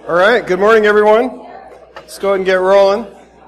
All right, good morning, everyone. Let's go ahead and get rolling.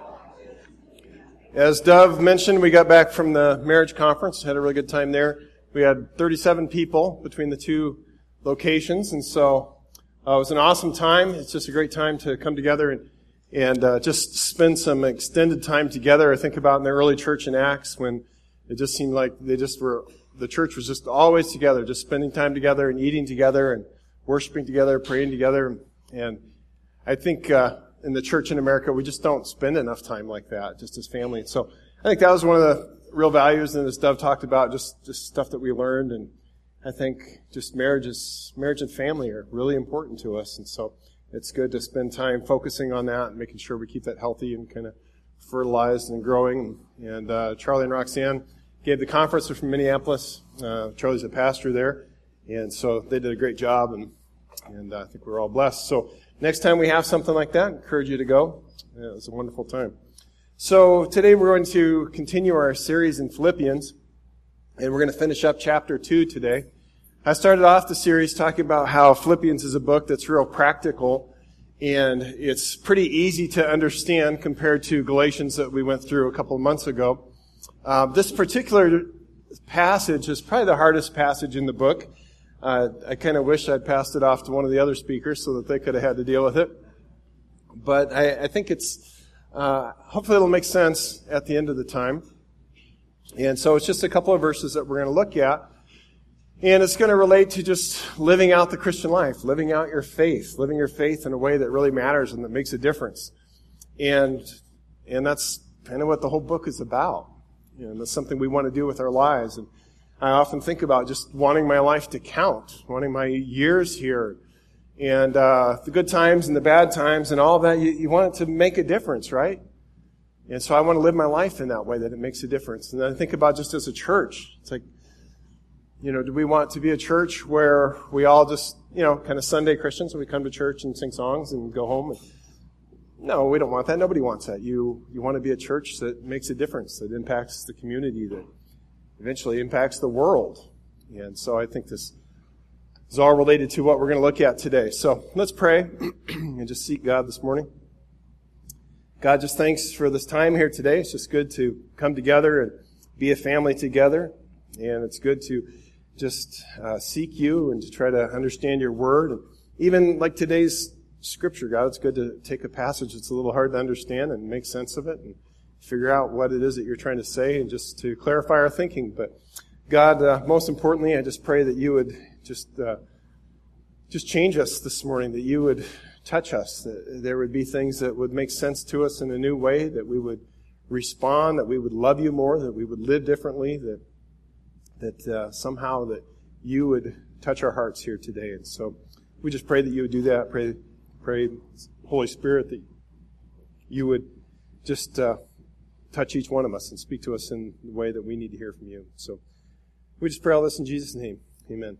As Dove mentioned, we got back from the marriage conference, had a really good time there. We had 37 people between the two locations, and so it was an awesome time. It's just a great time to come together and just spend some extended time together. I think about in the early church in Acts when it just seemed like the church was just always together, just spending time together and eating together and worshiping together, praying together. And I think in the church in America, we just don't spend enough time like that, just as family. So I think that was one of the real values, and as Dove talked about, just stuff that we learned. And I think just marriage and family are really important to us. And so it's good to spend time focusing on that and making sure we keep that healthy and kind of fertilized and growing. And Charlie and Roxanne gave the conference. They're from Minneapolis. Charlie's a pastor there. And so they did a great job, and I think we're all blessed. So next time we have something like that, I encourage you to go. It was a wonderful time. So today we're going to continue our series in Philippians, and we're going to finish up chapter 2 today. I started off the series talking about how Philippians is a book that's real practical, and it's pretty easy to understand compared to Galatians that we went through a couple of months ago. This particular passage is probably the hardest passage in the book. I kind of wish I'd passed it off to one of the other speakers so that they could have had to deal with it. But I think it's, hopefully it'll make sense at the end of the time. And so it's just a couple of verses that we're going to look at. And it's going to relate to just living out the Christian life, living out your faith, living your faith in a way that really matters and that makes a difference. And that's kind of what the whole book is about. And that's something we want to do with our lives. And I often think about just wanting my life to count, wanting my years here, and the good times and the bad times and all that. You want it to make a difference, right? And so I want to live my life in that way, that it makes a difference. And then I think about just as a church. It's like, do we want to be a church where we all just, kind of Sunday Christians, we come to church and sing songs and go home? No, we don't want that. Nobody wants that. You want to be a church that makes a difference, that impacts the community, that eventually impacts the world. And so I think this is all related to what we're going to look at today. So let's pray and just seek God this morning. God, just thanks for this time here today. It's just good to come together and be a family together. And it's good to just seek you and to try to understand your word. And even like today's scripture, God, it's good to take a passage that's a little hard to understand and make sense of it and figure out what it is that you're trying to say and just to clarify our thinking. But God, most importantly, I just pray that you would just change us this morning, that you would touch us, that there would be things that would make sense to us in a new way, that we would respond, that we would love you more, that we would live differently, that somehow that you would touch our hearts here today. And so we just pray that you would do that. Pray, Holy Spirit, that you would just touch each one of us and speak to us in the way that we need to hear from you. So we just pray all this in Jesus' name. Amen.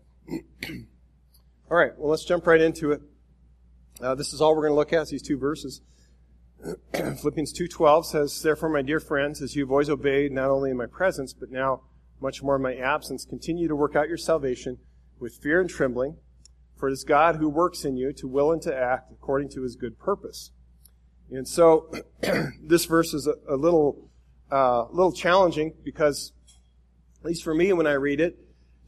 All right, well, let's jump right into it. This is all we're going to look at, these two verses. Philippians 2:12 says, "Therefore, my dear friends, as you have always obeyed, not only in my presence, but now much more in my absence, continue to work out your salvation with fear and trembling, for it is God who works in you to will and to act according to his good purpose." And so this verse is a little challenging because, at least for me when I read it,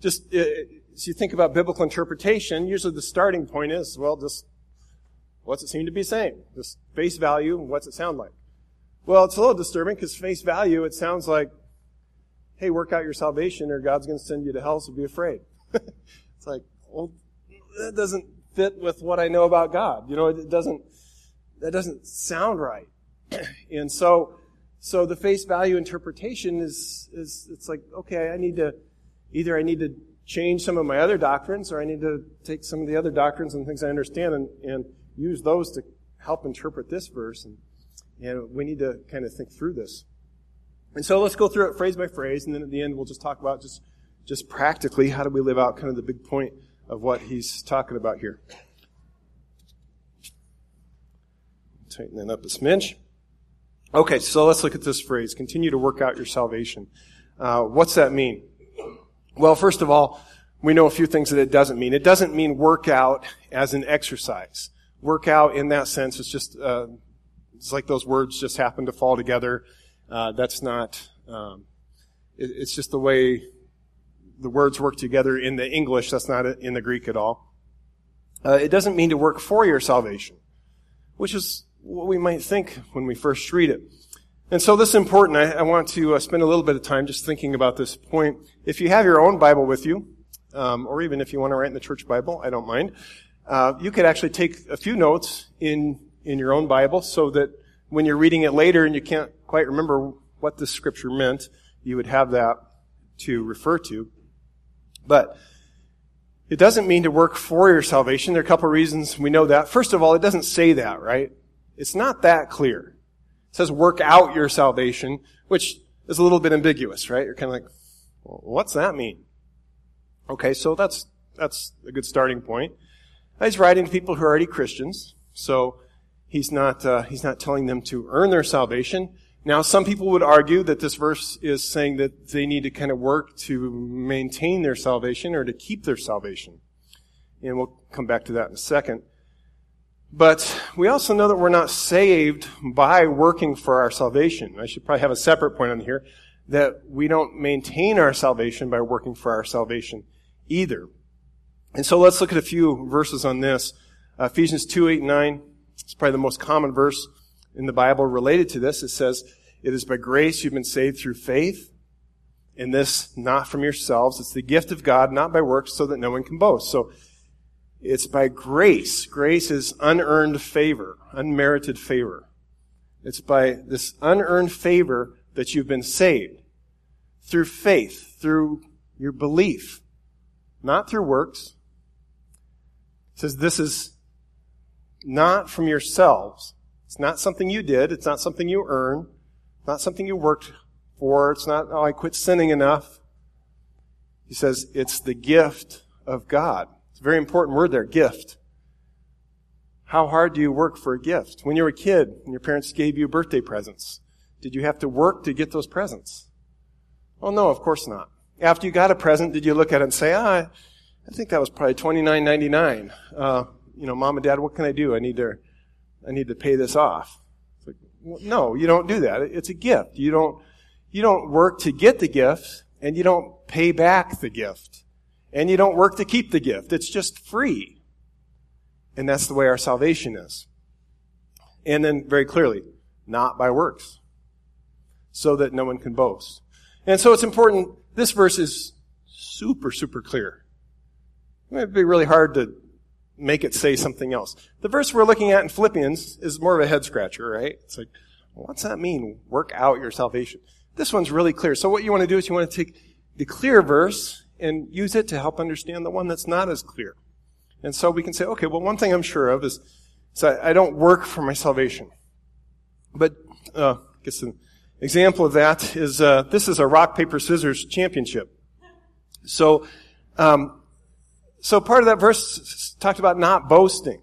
as you think about biblical interpretation, usually the starting point is, well, just what's it seem to be saying? Just face value, what's it sound like? Well, it's a little disturbing because face value, it sounds like, hey, work out your salvation or God's going to send you to hell, so be afraid. It's like, well, that doesn't fit with what I know about God. That doesn't sound right. And so the face value interpretation is it's like, okay, I need to change some of my other doctrines, or I need to take some of the other doctrines and things I understand and use those to help interpret this verse. And we need to kind of think through this. And so let's go through it phrase by phrase, and then at the end we'll just talk about just practically how do we live out kind of the big point of what he's talking about here. Tighten that up a smidge. Okay, so let's look at this phrase, continue to work out your salvation. What's that mean? Well, first of all, we know a few things that it doesn't mean. It doesn't mean work out as an exercise. work out in that sense. It's just, it's like those words just happen to fall together. That's not, it's just the way the words work together in the English. That's not in the Greek at all. It doesn't mean to work for your salvation, which is what we might think when we first read it. And so this is important. I want to spend a little bit of time just thinking about this point. If you have your own Bible with you, or even if you want to write in the church Bible, I don't mind. You could actually take a few notes in your own Bible so that when you're reading it later and you can't quite remember what this scripture meant, you would have that to refer to. But it doesn't mean to work for your salvation. There are a couple of reasons we know that. First of all, it doesn't say that, right? It's not that clear. It says work out your salvation, which is a little bit ambiguous, right? You're kind of like, well, what's that mean? Okay, so that's a good starting point. He's writing to people who are already Christians, so he's not telling them to earn their salvation. Now, some people would argue that this verse is saying that they need to kind of work to maintain their salvation or to keep their salvation. And we'll come back to that in a second. But we also know that we're not saved by working for our salvation. I should probably have a separate point on here, that we don't maintain our salvation by working for our salvation either. And so let's look at a few verses on this. Ephesians 2:8-9. It's probably the most common verse in the Bible related to this. It says, "It is by grace you've been saved through faith, and this not from yourselves. It's the gift of God, not by works, so that no one can boast." So it's by grace. Grace is unearned favor, unmerited favor. It's by this unearned favor that you've been saved. Through faith, through your belief, not through works. It says this is not from yourselves. It's not something you did. It's not something you earn. It's not something you worked for. It's not, oh, I quit sinning enough. He says it's the gift of God. It's a very important word there, gift. How hard do you work for a gift? When you were a kid and your parents gave you birthday presents, did you have to work to get those presents? Well, no, of course not. After you got a present, did you look at it and say, I think that was probably $29.99. Mom and Dad, what can I do? I need to pay this off. It's like, well, no, you don't do that. It's a gift. You don't work to get the gift, and you don't pay back the gift. And you don't work to keep the gift. It's just free. And that's the way our salvation is. And then very clearly, not by works, so that no one can boast. And so it's important. This verse is super, super clear. It would be really hard to make it say something else. The verse we're looking at in Philippians is more of a head scratcher, right? It's like, well, what's that mean? Work out your salvation. This one's really clear. So what you want to do is you want to take the clear verse and use it to help understand the one that's not as clear. And so we can say, okay, well, one thing I'm sure of is I don't work for my salvation. But I guess an example of that is this is a rock, paper, scissors championship. So part of that verse talked about not boasting.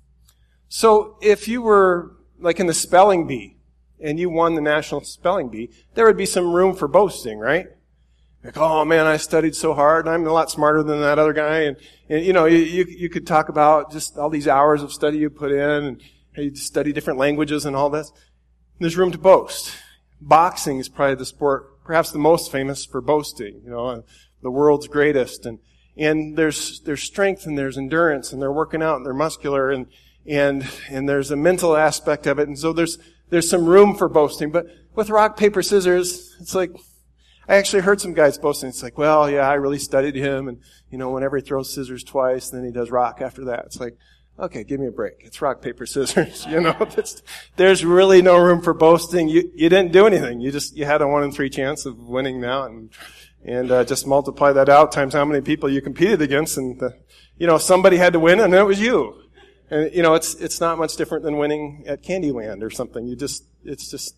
So if you were like in the spelling bee and you won the national spelling bee, there would be some room for boasting, right? Like, oh man, I studied so hard, and I'm a lot smarter than that other guy. And you could talk about just all these hours of study you put in, and how you study different languages and all this. There's room to boast. Boxing is probably the sport, perhaps the most famous for boasting, the world's greatest. And there's strength and there's endurance and they're working out and they're muscular and there's a mental aspect of it. And so there's some room for boasting. But with rock, paper, scissors, it's like, I actually heard some guys boasting. It's like, well, yeah, I really studied him and, whenever he throws scissors twice, then he does rock after that. It's like, okay, give me a break. It's rock, paper, scissors. There's really no room for boasting. You didn't do anything. You had a 1 in 3 chance of winning now and just multiply that out times how many people you competed against, and somebody had to win, and it was you. And it's not much different than winning at Candyland or something. It's just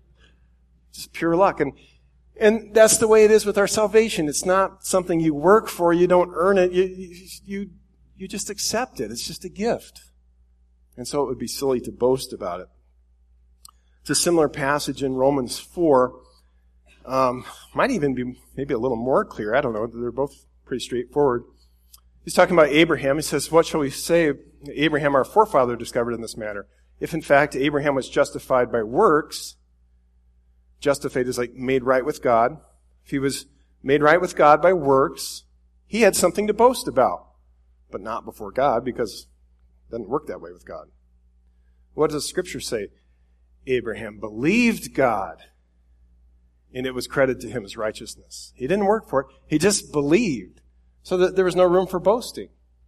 pure luck, and that's the way it is with our salvation. It's not something you work for. You don't earn it. You just accept it. It's just a gift, and so it would be silly to boast about it. It's a similar passage in Romans 4. Might even be maybe a little more clear. I don't know. They're both pretty straightforward. He's talking about Abraham. He says, what shall we say? Abraham, our forefather, discovered in this matter. If in fact Abraham was justified by works, justified is like made right with God. If he was made right with God by works, he had something to boast about, but not before God, because it doesn't work that way with God. What does Scripture say? Abraham believed God, and it was credited to him as righteousness. He didn't work for it. He just believed, so that there was no room for boasting.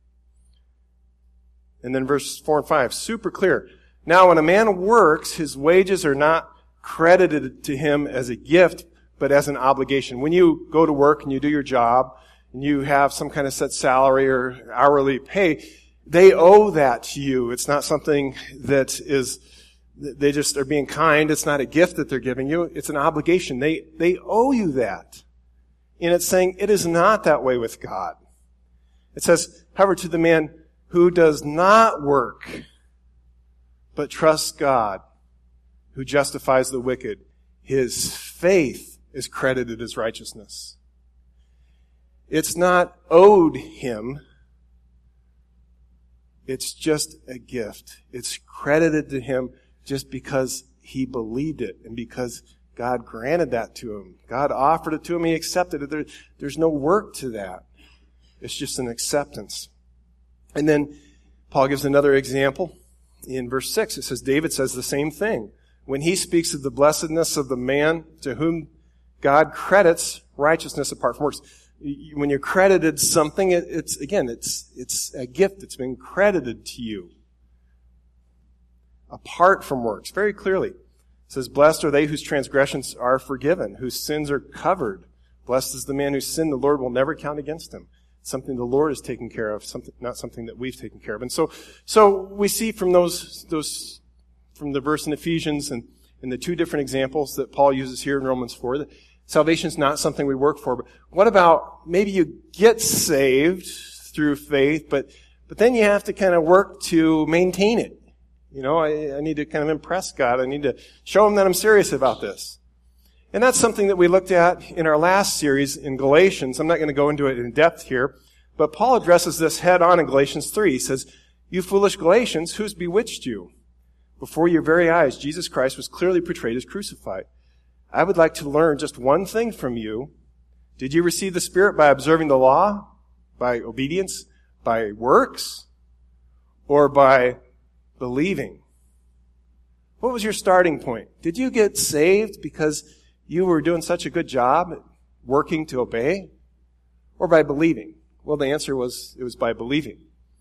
And then verse 4 and 5, super clear. Now, when a man works, his wages are not credited to him as a gift, but as an obligation. When you go to work and you do your job, and you have some kind of set salary or hourly pay, they owe that to you. It's not something that is, they just are being kind. It's not a gift that they're giving you. It's an obligation. They owe you that. And it's saying it is not that way with God. It says, however, to the man who does not work, but trusts God, who justifies the wicked, his faith is credited as righteousness. It's not owed him. It's just a gift. It's credited to him just because he believed it and because God granted that to him. God offered it to him. He accepted it. There's no work to that. It's just an acceptance. And then Paul gives another example in verse 6. It says, David says the same thing. When he speaks of the blessedness of the man to whom God credits righteousness apart from works. When you're credited something, it's a gift that's been credited to you apart from works. Very clearly. It says, blessed are they whose transgressions are forgiven, whose sins are covered. Blessed is the man whose sin the Lord will never count against him. It's something the Lord has taken care of, not something that we've taken care of. And so we see from those from the verse in Ephesians and the two different examples that Paul uses here in Romans 4, that salvation is not something we work for. But what about maybe you get saved through faith, but then you have to kind of work to maintain it. You know, I need to kind of impress God. I need to show him that I'm serious about this. And that's something that we looked at in our last series in Galatians. I'm not going to go into it in depth here, but Paul addresses this head on in Galatians 3. He says, you foolish Galatians, who's bewitched you? Before your very eyes, Jesus Christ was clearly portrayed as crucified. I would like to learn just one thing from you. Did you receive the Spirit by observing the law, by obedience, by works, or by believing? What was your starting point? Did you get saved because you were doing such a good job at working to obey, or by believing? Well, the answer was, it was by believing.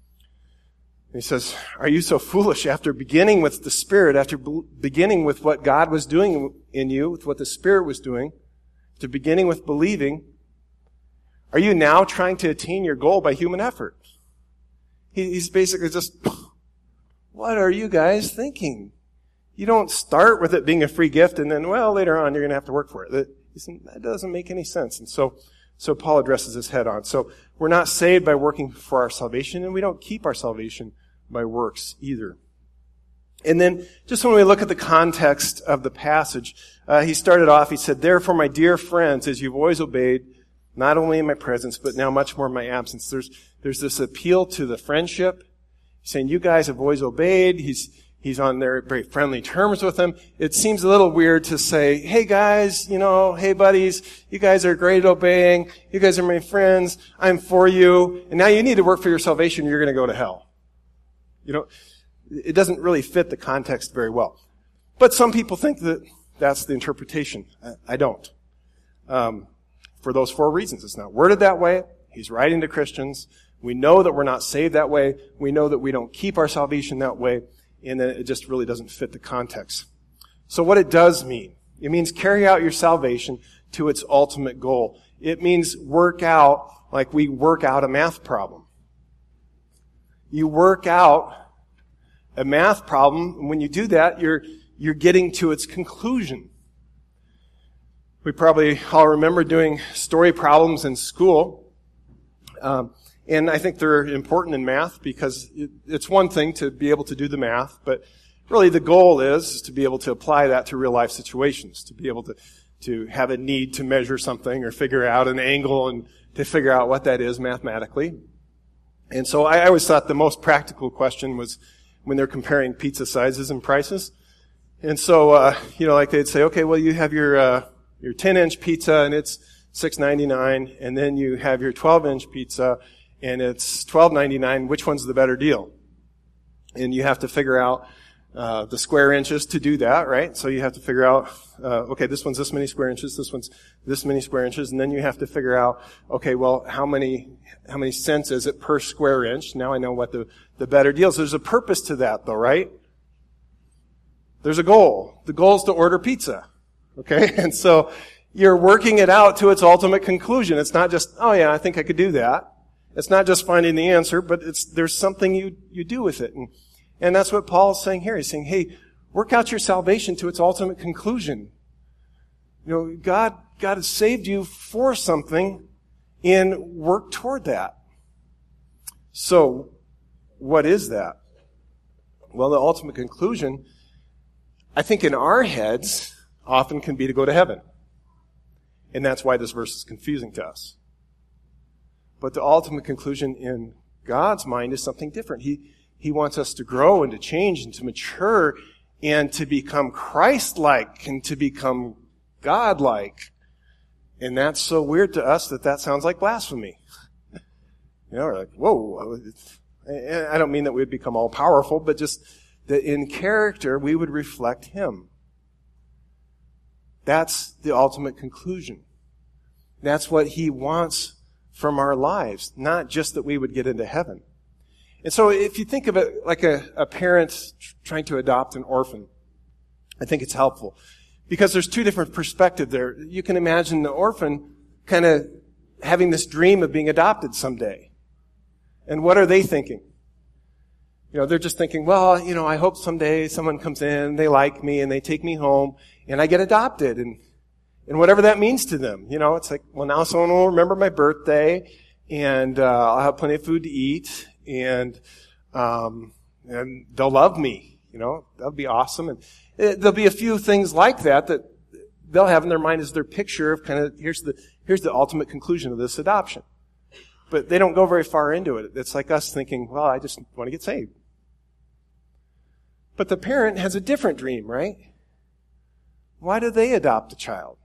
He says, are you so foolish after beginning with the Spirit, after beginning with what God was doing in you, with what the Spirit was doing, to beginning with believing, are you now trying to attain your goal by human effort? He's basically just, what are you guys thinking? You don't start with it being a free gift and then, well, later on you're going to have to work for it. That doesn't make any sense. And so Paul addresses this head on. So we're not saved by working for our salvation, and we don't keep our salvation by works either. And then, just when we look at the context of the passage, he started off, he said, therefore, my dear friends, as you've always obeyed, not only in my presence, but now much more in my absence. There's this appeal to the friendship. He's saying, you guys have always obeyed. He's on there very friendly terms with them. It seems a little weird to say, hey guys, hey buddies, you guys are great at obeying. You guys are my friends. I'm for you. And now you need to work for your salvation. You're going to go to hell. It doesn't really fit the context very well. But some people think that that's the interpretation. I don't. For those 4 reasons. It's not worded that way. He's writing to Christians. We know that we're not saved that way. We know that we don't keep our salvation that way. And that it just really doesn't fit the context. So what it does mean, it means carry out your salvation to its ultimate goal. It means work out like we work out a math problem. You work out a math problem, and when you do that, you're getting to its conclusion. We probably all remember doing story problems in school. And I think they're important in math because it's one thing to be able to do the math, but really the goal is to be able to apply that to real life situations, to be able to have a need to measure something or figure out an angle and to figure out what that is mathematically. And so I always thought the most practical question was when they're comparing pizza sizes and prices. And so, like they'd say, okay, well, you have your 10-inch pizza and it's $6.99, and then you have your 12-inch pizza and it's $12.99. Which one's the better deal? And you have to figure out the square inches to do that, right? So you have to figure out, okay, this one's this many square inches, this one's this many square inches, and then you have to figure out, okay, well, how many cents is it per square inch? Now I know what the better deal is. There's a purpose to that, though, right? There's a goal. The goal is to order pizza, okay? And so you're working it out to its ultimate conclusion. It's not just, oh yeah, I think I could do that. It's not just finding the answer, but there's something you do with it. And that's what Paul is saying here. He's saying, hey, work out your salvation to its ultimate conclusion. God has saved you for something, and work toward that. So, what is that? Well, the ultimate conclusion, I think in our heads, often can be to go to heaven. And that's why this verse is confusing to us. But the ultimate conclusion in God's mind is something different. He wants us to grow and to change and to mature and to become Christ-like and to become God-like. And that's so weird to us that sounds like blasphemy. We're like, whoa. I don't mean that we'd become all-powerful, but just that in character we would reflect Him. That's the ultimate conclusion. That's what He wants from our lives, not just that we would get into heaven. And so if you think of it like a parent trying to adopt an orphan, I think it's helpful. Because there's two different perspectives there. You can imagine the orphan kind of having this dream of being adopted someday. And what are they thinking? They're just thinking, well, I hope someday someone comes in, they like me, and they take me home, and I get adopted, and whatever that means to them. It's like, well, now someone will remember my birthday, and I'll have plenty of food to eat, and they'll love me. That'll be awesome. And there'll be a few things like that they'll have in their mind as their picture of kind of, here's the ultimate conclusion of this adoption. But they don't go very far into it. It's like us thinking, well, I just want to get saved. But the parent has a different dream, right? Why do they adopt a child?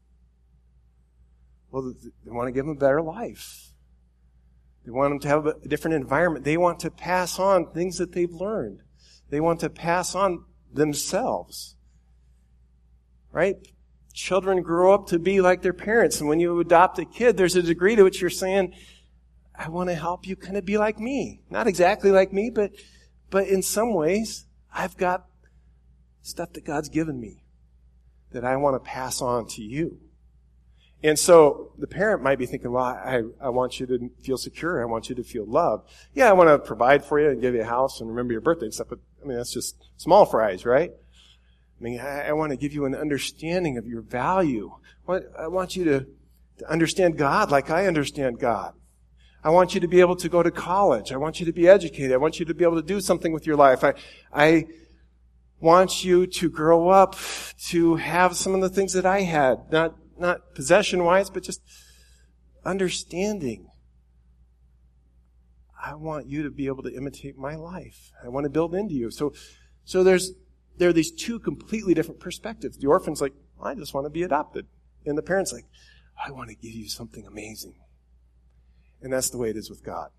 Well, they want to give them a better life. They want them to have a different environment. They want to pass on things that they've learned. They want to pass on themselves. Right? Children grow up to be like their parents. And when you adopt a kid, there's a degree to which you're saying, I want to help you kind of be like me. Not exactly like me, but in some ways, I've got stuff that God's given me that I want to pass on to you. And so the parent might be thinking, well, I want you to feel secure. I want you to feel loved. Yeah, I want to provide for you and give you a house and remember your birthday and stuff, but that's just small fries, right? I want to give you an understanding of your value. I want you to understand God like I understand God. I want you to be able to go to college. I want you to be educated. I want you to be able to do something with your life. I want you to grow up to have some of the things that I had, not possession-wise, but just understanding. I want you to be able to imitate my life. I want to build into you. So there are these two completely different perspectives. The orphan's like, I just want to be adopted. And the parent's like, I want to give you something amazing. And that's the way it is with God.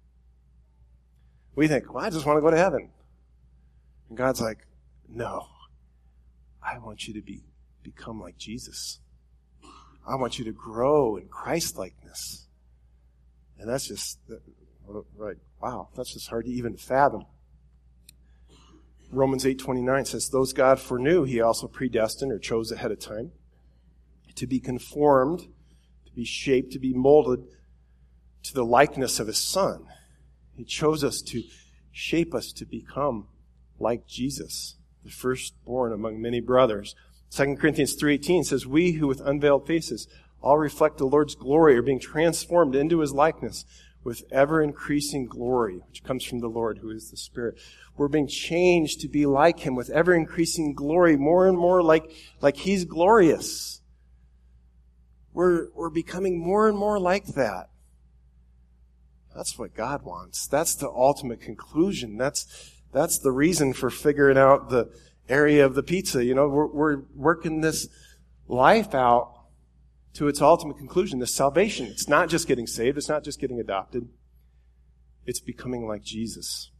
We think, well, I just want to go to heaven. And God's like, no. I want you to become like Jesus. I want you to grow in Christ-likeness. And that's just, right, wow, that's just hard to even fathom. Romans 8:29 says, those God foreknew, He also predestined or chose ahead of time to be conformed, to be shaped, to be molded to the likeness of His Son. He chose us to shape us to become like Jesus, the firstborn among many brothers. 2 Corinthians 3:18 says, we who with unveiled faces all reflect the Lord's glory are being transformed into His likeness with ever-increasing glory, which comes from the Lord, who is the Spirit. We're being changed to be like Him with ever-increasing glory, more and more like He's glorious. We're becoming more and more like that. That's what God wants. That's the ultimate conclusion. That's the reason for figuring out the area of the pizza. We're working this life out to its ultimate conclusion, this salvation. It's not just getting saved. It's not just getting adopted. It's becoming like Jesus.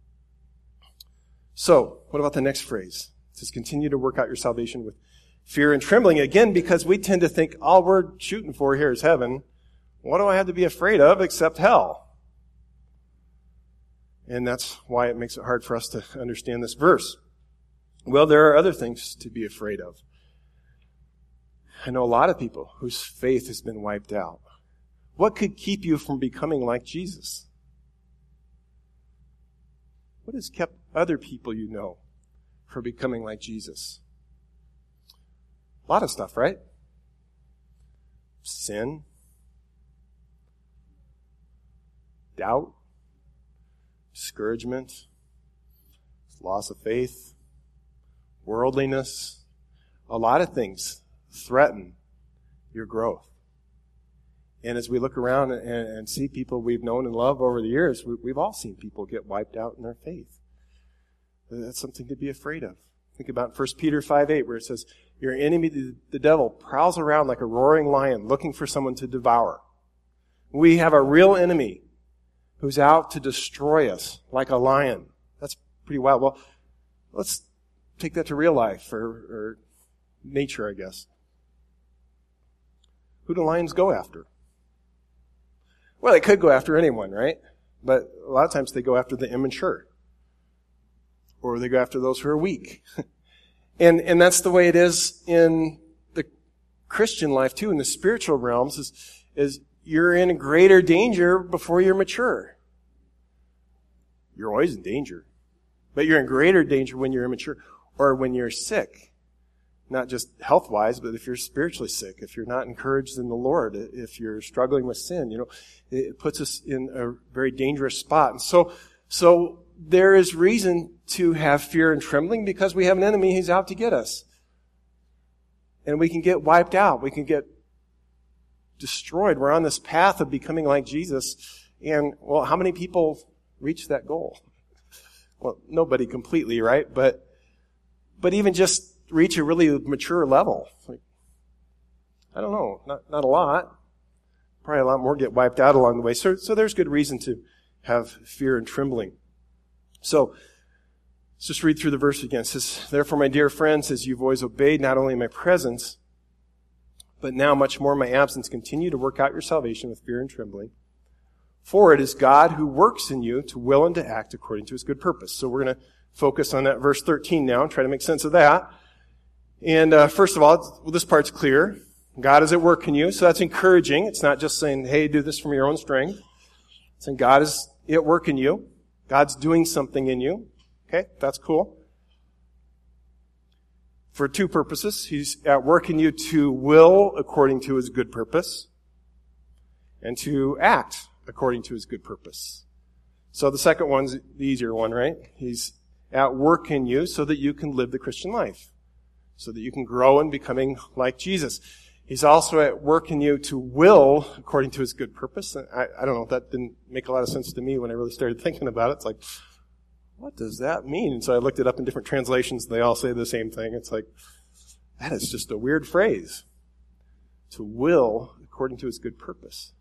So, what about the next phrase? It says, continue to work out your salvation with fear and trembling. Again, because we tend to think all we're shooting for here is heaven. What do I have to be afraid of except hell? And that's why it makes it hard for us to understand this verse. Well, there are other things to be afraid of. I know a lot of people whose faith has been wiped out. What could keep you from becoming like Jesus? What has kept other people you know from becoming like Jesus? A lot of stuff, right? Sin, doubt, discouragement, loss of faith, worldliness. A lot of things threaten your growth. And as we look around and see people we've known and loved over the years, we've all seen people get wiped out in their faith. That's something to be afraid of. Think about 1 Peter 5:8, where it says, your enemy, the devil, prowls around like a roaring lion looking for someone to devour. We have a real enemy who's out to destroy us like a lion. That's pretty wild. Well, let's take that to real life or nature, I guess. Who do lions go after? Well, they could go after anyone, right? But a lot of times they go after the immature. Or they go after those who are weak. And that's the way it is in the Christian life too, in the spiritual realms, is you're in greater danger before you're mature. You're always in danger. But you're in greater danger when you're immature or when you're sick. Not just health-wise, but if you're spiritually sick, if you're not encouraged in the Lord, if you're struggling with sin, it puts us in a very dangerous spot. And so there is reason to have fear and trembling because we have an enemy who's out to get us. And we can get wiped out. We can get destroyed. We're on this path of becoming like Jesus. And, well, how many people reach that goal? Well, nobody completely, right? But even just reach a really mature level. I don't know. Not a lot. Probably a lot more get wiped out along the way. So there's good reason to have fear and trembling. So, let's just read through the verse again. It says, therefore, my dear friends, as you've always obeyed, not only in my presence, but now much more in my absence, continue to work out your salvation with fear and trembling. For it is God who works in you to will and to act according to his good purpose. So we're going to focus on that verse 13 now and try to make sense of that. And first of all, this part's clear. God is at work in you, so that's encouraging. It's not just saying, hey, do this from your own strength. It's saying God is at work in you. God's doing something in you. Okay, that's cool. For two purposes. He's at work in you to will according to his good purpose and to act according to his good purpose. So the second one's the easier one, right? He's at work in you so that you can live the Christian life, so that you can grow in becoming like Jesus. He's also at work in you to will according to his good purpose. I don't know, that didn't make a lot of sense to me when I really started thinking about it. It's like, what does that mean? And so I looked it up in different translations, and they all say the same thing. It's like, that is just a weird phrase. To will according to his good purpose.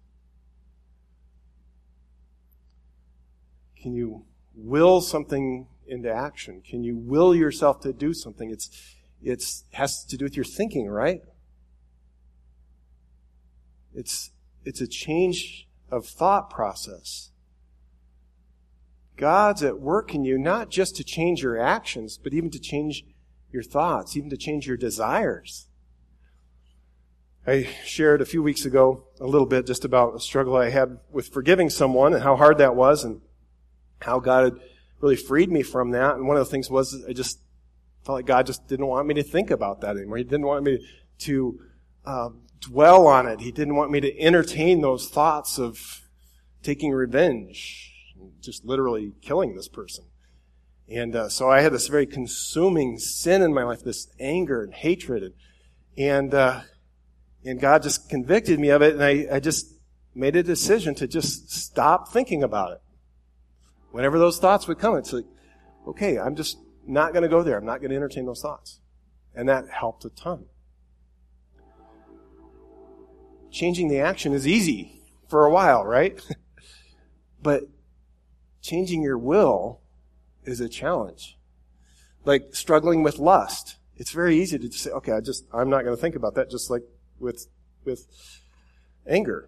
Can you will something into action? Can you will yourself to do something? It has to do with your thinking, right? It's a change of thought process. God's at work in you not just to change your actions, but even to change your thoughts, even to change your desires. I shared a few weeks ago a little bit just about a struggle I had with forgiving someone and how hard that was and how God had really freed me from that. And one of the things was I just felt like God just didn't want me to think about that anymore. He didn't want me to dwell on it. He didn't want me to entertain those thoughts of taking revenge, just literally killing this person. And so I had this very consuming sin in my life, this anger and hatred. And God just convicted me of it, and I just made a decision to just stop thinking about it. Whenever those thoughts would come, it's like, okay, I'm just not going to go there. I'm not going to entertain those thoughts. And that helped a ton. Changing the action is easy for a while, right? But changing your will is a challenge. Like struggling with lust. It's very easy to just say, okay, I'm not going to think about that, just like with anger.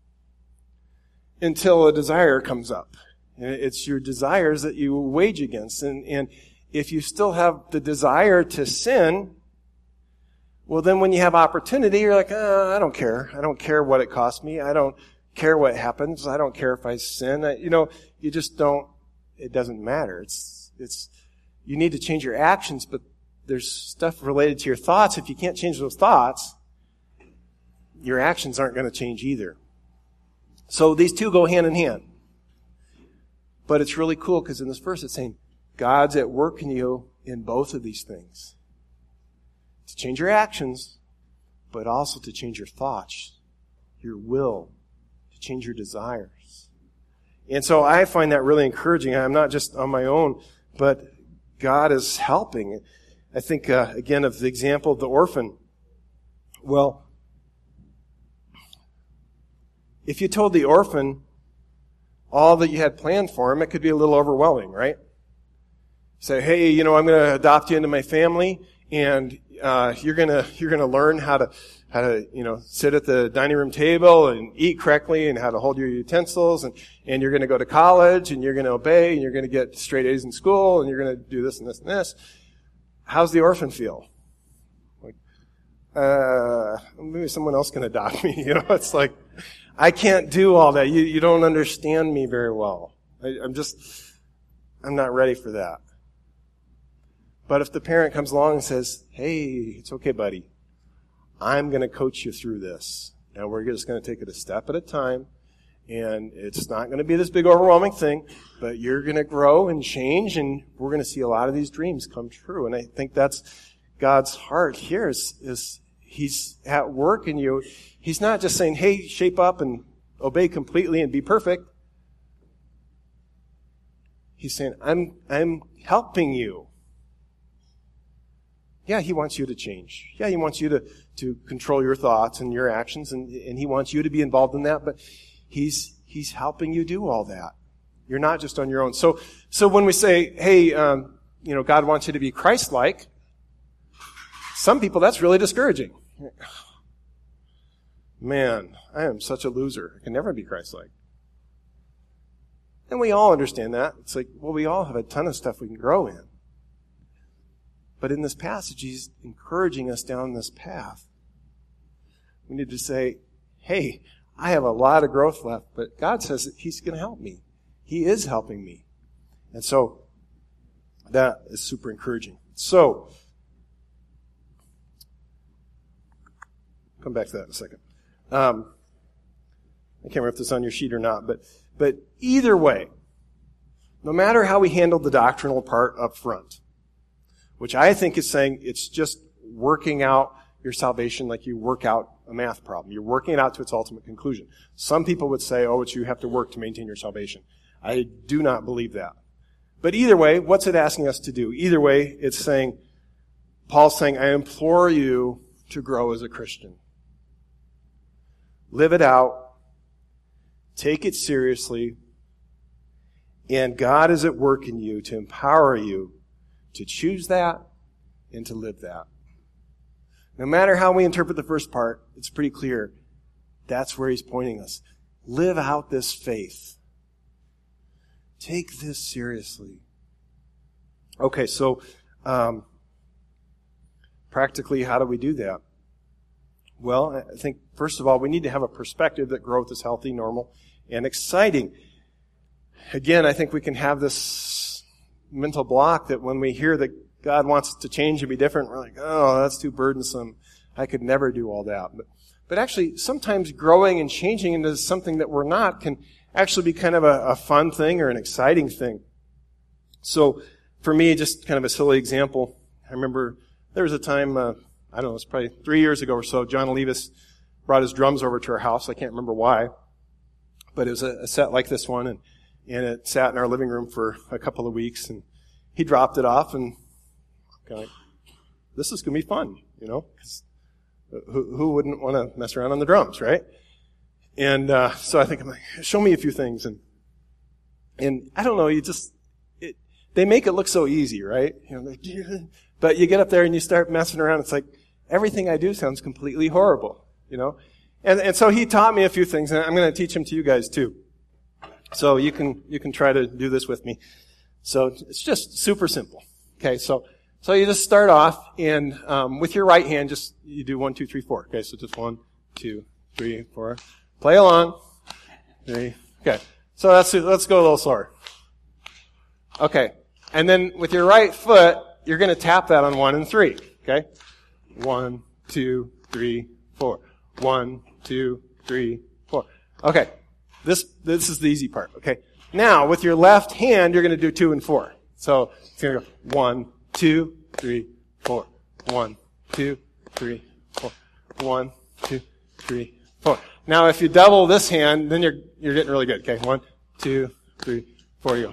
Until a desire comes up. And it's your desires that you wage against. And if you still have the desire to sin, well, then when you have opportunity, you're like, I don't care. I don't care what it costs me. I don't care what happens. I don't care if I sin. You just don't, it doesn't matter. You need to change your actions, but there's stuff related to your thoughts. If you can't change those thoughts, your actions aren't going to change either. So these two go hand in hand. But it's really cool because in this verse it's saying, God's at work in you in both of these things. To change your actions, but also to change your thoughts, your will, to change your desires. And so I find that really encouraging. I'm not just on my own, but God is helping. I think, again, of the example of the orphan. Well, if you told the orphan all that you had planned for him, it could be a little overwhelming, right? Say, hey, I'm going to adopt you into my family, and you're gonna learn how to sit at the dining room table and eat correctly and how to hold your utensils, and you're gonna go to college and you're gonna obey and you're gonna get straight A's in school and you're gonna do this and this and this. How's the orphan feel? Like, maybe someone else can adopt me. It's like, I can't do all that. You don't understand me very well. I'm not ready for that. But if the parent comes along and says, hey, it's okay, buddy. I'm going to coach you through this. And we're just going to take it a step at a time. And it's not going to be this big overwhelming thing, but you're going to grow and change, and we're going to see a lot of these dreams come true. And I think that's God's heart here is He's at work in you. He's not just saying, hey, shape up and obey completely and be perfect. He's saying, I'm helping you. Yeah, He wants you to change. Yeah, He wants you to control your thoughts and your actions, and He wants you to be involved in that, but He's helping you do all that. You're not just on your own. So when we say, hey, God wants you to be Christ-like, some people, that's really discouraging. Man, I am such a loser. I can never be Christ-like. And we all understand that. It's like, well, we all have a ton of stuff we can grow in. But in this passage, He's encouraging us down this path. We need to say, hey, I have a lot of growth left, but God says that He's going to help me. He is helping me. And so, that is super encouraging. So, come back to that in a second. I can't remember if this is on your sheet or not, but either way, no matter how we handle the doctrinal part up front, which I think is saying it's just working out your salvation like you work out a math problem. You're working it out to its ultimate conclusion. Some people would say, it's you have to work to maintain your salvation. I do not believe that. But either way, what's it asking us to do? Either way, it's saying, Paul's saying, I implore you to grow as a Christian. Live it out. Take it seriously. And God is at work in you to empower you to choose that and to live that. No matter how we interpret the first part, it's pretty clear. That's where He's pointing us. Live out this faith. Take this seriously. Okay, so practically, how do we do that? Well, I think, first of all, we need to have a perspective that growth is healthy, normal, and exciting. Again, I think we can have this mental block that when we hear that God wants us to change and be different, we're like, oh, that's too burdensome. I could never do all that. But actually, sometimes growing and changing into something that we're not can actually be kind of a fun thing or an exciting thing. So, for me, just kind of a silly example, I remember there was a time, I don't know, it was probably 3 years ago or so, John Levis brought his drums over to our house. I can't remember why. But it was a set like this one, and it sat in our living room for a couple of weeks, and he dropped it off, and kind of like, this is going to be fun, 'cause who wouldn't want to mess around on the drums, right? And so I'm like, show me a few things, and I don't know, they make it look so easy, right? But you get up there and you start messing around, it's like, everything I do sounds completely horrible, And so he taught me a few things, and I'm going to teach them to you guys too. So you can try to do this with me. So it's just super simple. Okay, so you just start off, and with your right hand, you do 1, 2, 3, 4. Okay, so just 1, 2, 3, 4. Play along. 3. Okay, so let's go a little slower. Okay, and then with your right foot, you're going to tap that on 1 and 3. Okay, 1, 2, 3, 4. 1, 2, 3, 4. Okay. This is the easy part. Okay. Now, with your left hand, you're going to do 2 and 4. So, it's going to go 1, 2, 3, 4. 1, 2, 3, 4. 1, 2, 3, 4. Now, if you double this hand, then you're getting really good. Okay. 1, 2, 3, 4. You go.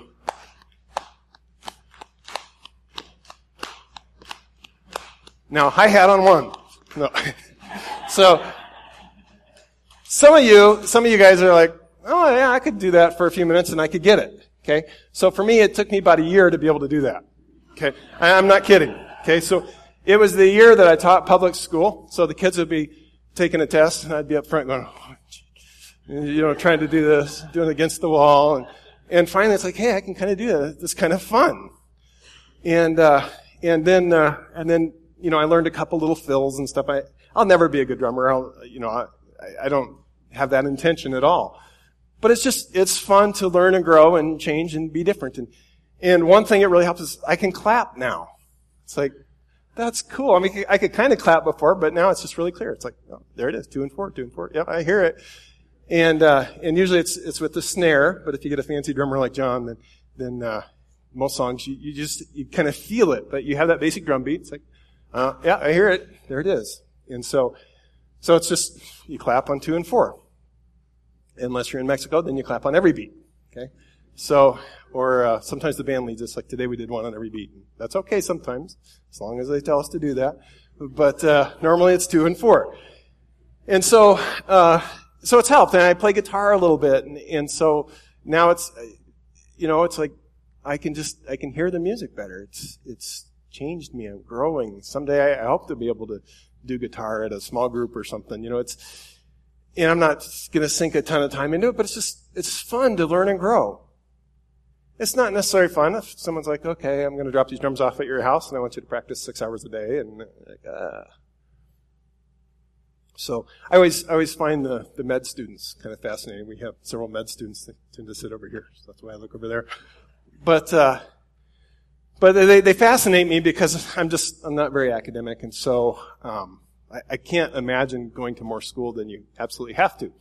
Now, hi-hat on 1. No. So, some of you guys are like, oh yeah, I could do that for a few minutes and I could get it. Okay? So for me, it took me about a year to be able to do that. Okay? I'm not kidding. Okay? So it was the year that I taught public school. So the kids would be taking a test and I'd be up front going, trying to do this, doing it against the wall. And finally it's like, hey, I can kind of do that. It's kind of fun. And then, I learned a couple little fills and stuff. I'll never be a good drummer. I don't have that intention at all. But it's fun to learn and grow and change and be different. And one thing it really helps is I can clap now. It's like, that's cool. I mean, I could kind of clap before, but now it's just really clear. It's like, oh, there it is, 2 and 4, 2 and 4. Yep, I hear it. And usually it's with the snare, but if you get a fancy drummer like John, then most songs you kind of feel it, but you have that basic drum beat. It's like, yeah, I hear it. There it is. And so it's just, you clap on 2 and 4. Unless you're in Mexico, then you clap on every beat. Okay? So, or sometimes the band leads us, like today we did one on every beat. That's okay sometimes, as long as they tell us to do that. But normally it's 2 and 4. And so it's helped. And I play guitar a little bit. And so now it's like I can hear the music better. It's changed me. I'm growing. Someday I hope to be able to do guitar at a small group or something. And I'm not going to sink a ton of time into it, but it's fun to learn and grow. It's not necessarily fun if someone's like, okay, I'm going to drop these drums off at your house and I want you to practice 6 hours a day. And So I always find the med students kind of fascinating. We have several med students that tend to sit over here, so that's why I look over there. But they fascinate me because I'm not very academic, and so I can't imagine going to more school than you absolutely have to.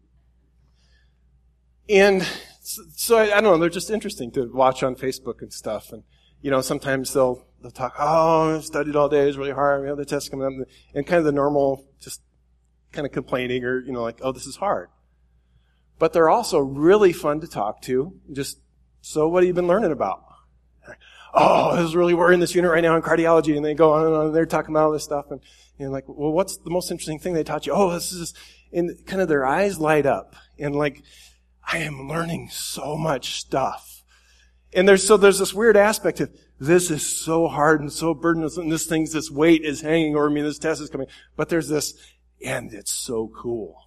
And so I don't know, they're just interesting to watch on Facebook and stuff. And, sometimes they'll talk, oh, I studied all day, it was really hard, we have the test coming up, and kind of the normal, just kind of complaining or, like, oh, this is hard. But they're also really fun to talk to. So what have you been learning about? Oh, I was really worrying this unit right now in cardiology, and they go on and on, and they're talking about all this stuff, and like, well, what's the most interesting thing they taught you? Oh, this is, and kind of their eyes light up, and like, I am learning so much stuff. And there's this weird aspect of, this is so hard and so burdensome, and this weight is hanging over me, this test is coming, but there's this, and it's so cool.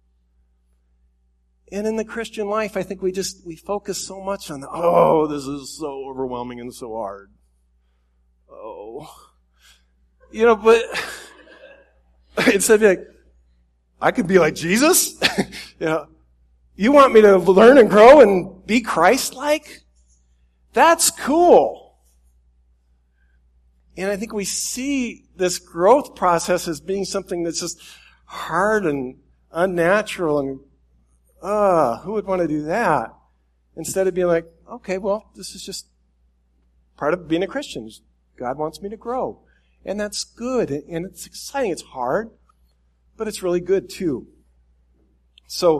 And in the Christian life, I think we focus so much on, oh, this is so overwhelming and so hard. Oh. But instead of being like, I could be like Jesus? You want me to learn and grow and be Christ-like? That's cool. And I think we see this growth process as being something that's just hard and unnatural and who would want to do that? Instead of being like, okay, well, this is just part of being a Christian. God wants me to grow. And that's good. And it's exciting. It's hard, but it's really good too. So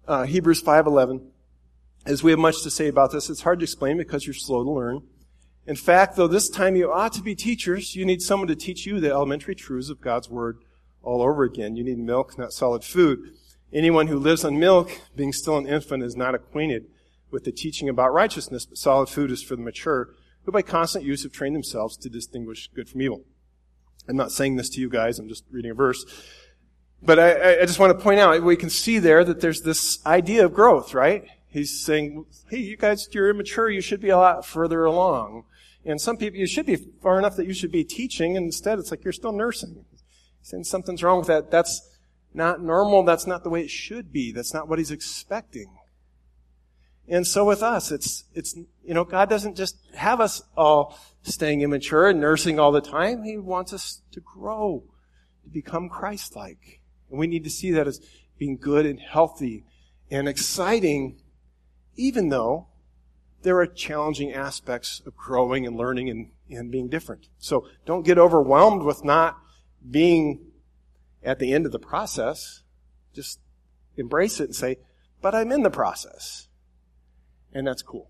Hebrews 5:11. As we have much to say about this, it's hard to explain because you're slow to learn. In fact, though this time you ought to be teachers, you need someone to teach you the elementary truths of God's Word all over again. You need milk, not solid food. Anyone who lives on milk, being still an infant, is not acquainted with the teaching about righteousness, but solid food is for the mature, who by constant use have trained themselves to distinguish good from evil. I'm not saying this to you guys, I'm just reading a verse. But I just want to point out, we can see there that there's this idea of growth, right? He's saying, hey, you guys, you're immature, you should be a lot further along. And some people, you should be far enough that you should be teaching, and instead it's like you're still nursing. He's saying something's wrong with that. That's not normal, that's not the way it should be. That's not what he's expecting. And so with us, it's God doesn't just have us all staying immature and nursing all the time. He wants us to grow, to become Christ-like. And we need to see that as being good and healthy and exciting, even though there are challenging aspects of growing and learning and being different. So don't get overwhelmed with not being at the end of the process. Just embrace it and say, but I'm in the process. And that's cool.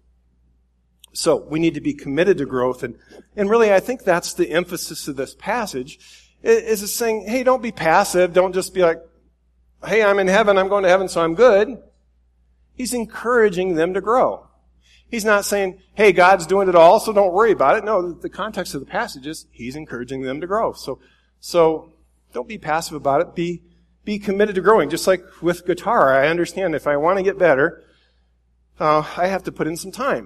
So we need to be committed to growth. And really, I think that's the emphasis of this passage, is it's saying, hey, don't be passive. Don't just be like, hey, I'm in heaven, I'm going to heaven, so I'm good. He's encouraging them to grow. He's not saying, hey, God's doing it all, so don't worry about it. No, the context of the passage is he's encouraging them to grow. So don't be passive about it. Be committed to growing. Just like with guitar, I understand if I want to get better, I have to put in some time.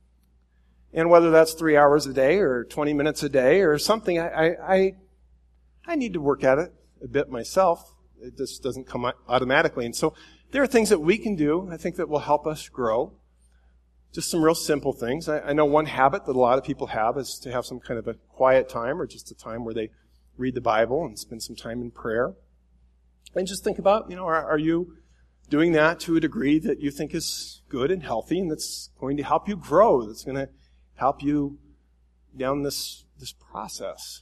And whether that's 3 hours a day or 20 minutes a day or something, I need to work at it a bit myself. It just doesn't come automatically. And so there are things that we can do, I think, that will help us grow. Just some real simple things. I know one habit that a lot of people have is to have some kind of a quiet time or just a time where they read the Bible and spend some time in prayer. And just think about, are you doing that to a degree that you think is good and healthy and that's going to help you grow, that's going to help you down this process?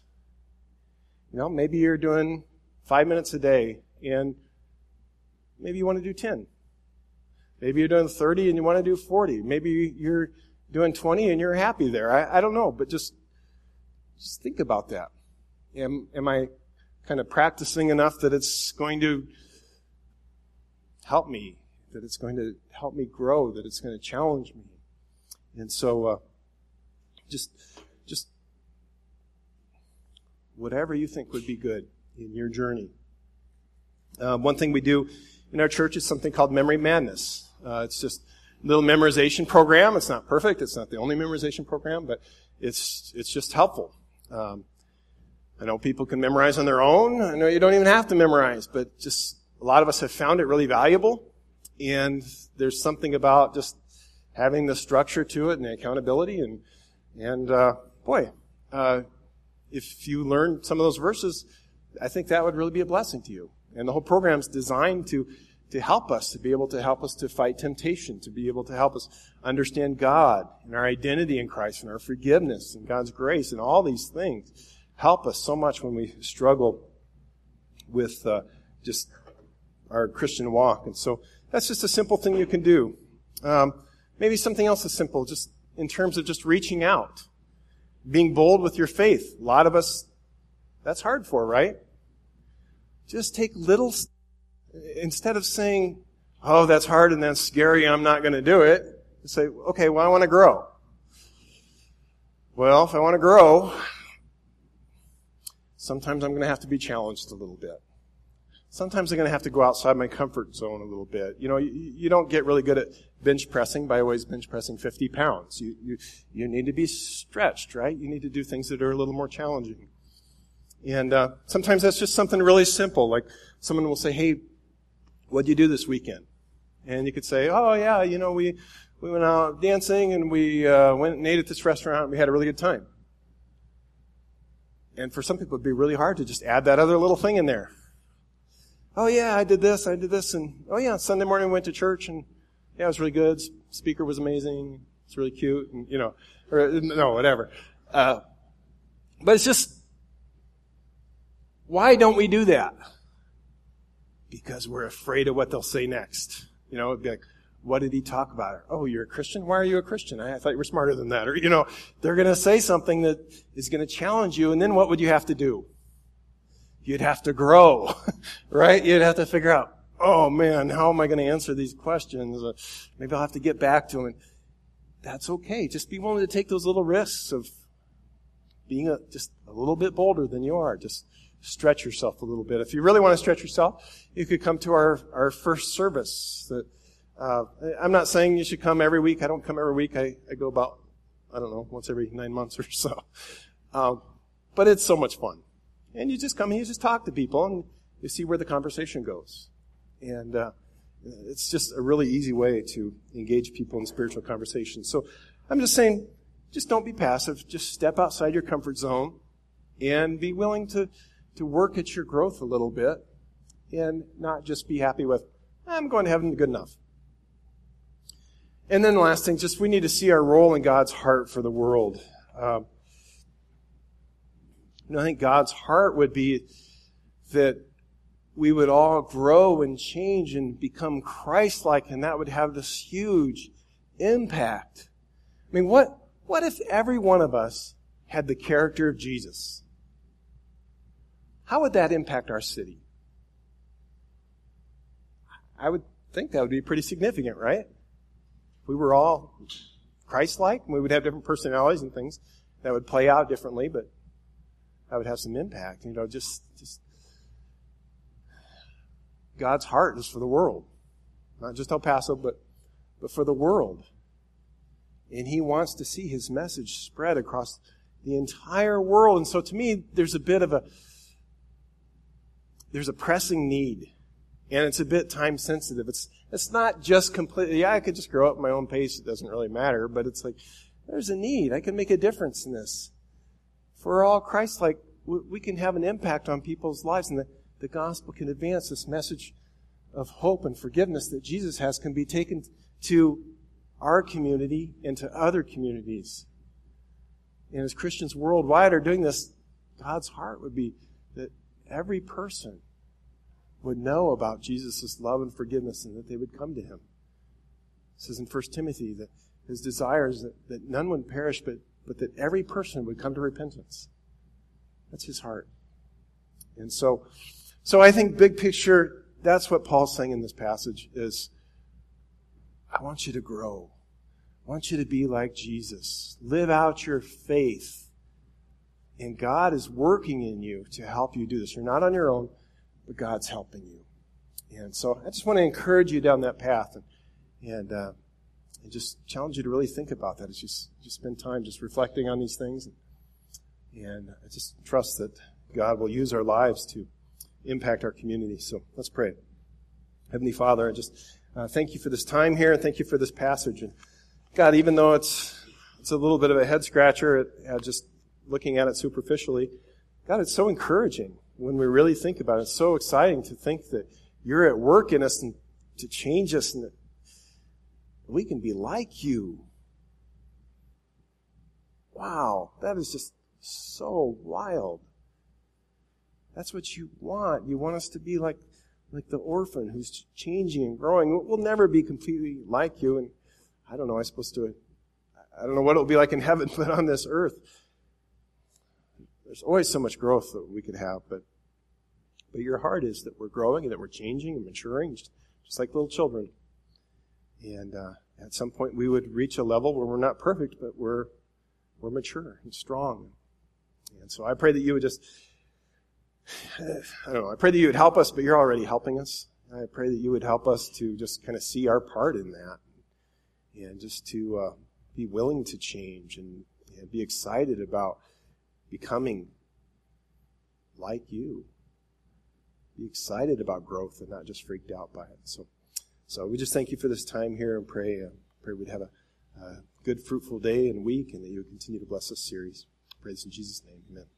Maybe you're doing 5 minutes a day and maybe you want to do 10. Maybe you're doing 30 and you want to do 40. Maybe you're doing 20 and you're happy there. I don't know, but just think about that. Am I kind of practicing enough that it's going to help me, that it's going to help me grow, that it's going to challenge me? And so just whatever you think would be good in your journey. One thing we do in our church is something called Memory Madness. It's just a little memorization program. It's not perfect. It's not the only memorization program, but it's just helpful. I know people can memorize on their own. I know you don't even have to memorize, but just a lot of us have found it really valuable. And there's something about just having the structure to it and the accountability. And if you learn some of those verses, I think that would really be a blessing to you. And the whole program's designed to help us, to be able to help us to fight temptation, to be able to help us understand God and our identity in Christ and our forgiveness and God's grace and all these things help us so much when we struggle with just our Christian walk. And so that's just a simple thing you can do. Maybe something else is simple, just in terms of just reaching out, being bold with your faith. A lot of us, that's hard for, right? Just take little, instead of saying, oh, that's hard and that's scary, I'm not going to do it, say, okay, well, I want to grow. Well, if I want to grow, sometimes I'm going to have to be challenged a little bit. Sometimes I'm going to have to go outside my comfort zone a little bit. You don't get really good at bench pressing by always bench pressing 50 pounds. You need to be stretched, right? You need to do things that are a little more challenging. And sometimes that's just something really simple, like someone will say, hey, what'd you do this weekend? And you could say, oh, yeah, we went out dancing and we went and ate at this restaurant and we had a really good time. And for some people, it'd be really hard to just add that other little thing in there. Oh, yeah, I did this, and oh, yeah, Sunday morning we went to church, and yeah, it was really good. Speaker was amazing. It's really cute, and, or no, whatever. But it's just, why don't we do that? Because we're afraid of what they'll say next. It'd be like, what did he talk about? Oh, you're a Christian? Why are you a Christian? I thought you were smarter than that. Or, they're going to say something that is going to challenge you, and then what would you have to do? You'd have to grow, right? You'd have to figure out, oh man, how am I going to answer these questions? Maybe I'll have to get back to them. And that's okay. Just be willing to take those little risks of being just a little bit bolder than you are. Just stretch yourself a little bit. If you really want to stretch yourself, you could come to our first service. I'm not saying you should come every week. I don't come every week. I go about, once every 9 months or so. But it's so much fun. And you just come and you just talk to people and you see where the conversation goes. And it's just a really easy way to engage people in spiritual conversation. So I'm just saying, just don't be passive. Just step outside your comfort zone and be willing to work at your growth a little bit and not just be happy with, I'm going to heaven, good enough. And then the last thing, just we need to see our role in God's heart for the world. I think God's heart would be that we would all grow and change and become Christ-like, and that would have this huge impact. I mean, what if every one of us had the character of Jesus? How would that impact our city? I would think that would be pretty significant, right? If we were all Christ-like, we would have different personalities and things that would play out differently, but that would have some impact. Just God's heart is for the world. Not just El Paso, but for the world. And He wants to see His message spread across the entire world. And so to me, there's a pressing need. And it's a bit time sensitive. It's not just completely, I could just grow up at my own pace. It doesn't really matter. But it's like, there's a need. I can make a difference in this. If we're all Christ-like, we can have an impact on people's lives, and the gospel can advance. This message of hope and forgiveness that Jesus has can be taken to our community and to other communities. And as Christians worldwide are doing this, God's heart would be that every person would know about Jesus' love and forgiveness and that they would come to Him. It says in 1 Timothy that His desire is that none would perish, but that every person would come to repentance. That's His heart. And so I think big picture, that's what Paul's saying in this passage is, I want you to grow. I want you to be like Jesus. Live out your faith. And God is working in you to help you do this. You're not on your own, but God's helping you. And so I just want to encourage you down that path and just challenge you to really think about that as you spend time just reflecting on these things. And I just trust that God will use our lives to impact our community. So let's pray. Heavenly Father, I just thank you for this time here, and thank you for this passage. And God, even though it's a little bit of a head scratcher, just looking at it superficially, God, it's so encouraging when we really think about it. It's so exciting to think that you're at work in us and to change us, and that we can be like you. Wow, that is just so wild. That's what you want. You want us to be like the orphan who's changing and growing. We'll never be completely like you. And I don't know, I don't know what it'll be like in heaven, but on this earth, there's always so much growth that we could have. But your heart is that we're growing and that we're changing and maturing, just like little children. And at some point we would reach a level where we're not perfect, but we're mature and strong. And so I pray that you would I pray that you would help us, but you're already helping us. I pray that you would help us to just kind of see our part in that and just to be willing to change and be excited about becoming like you. Be excited about growth and not just freaked out by it. So we just thank you for this time here and pray we'd have a good, fruitful day and week, and that you would continue to bless this series. Praise in Jesus' name. Amen.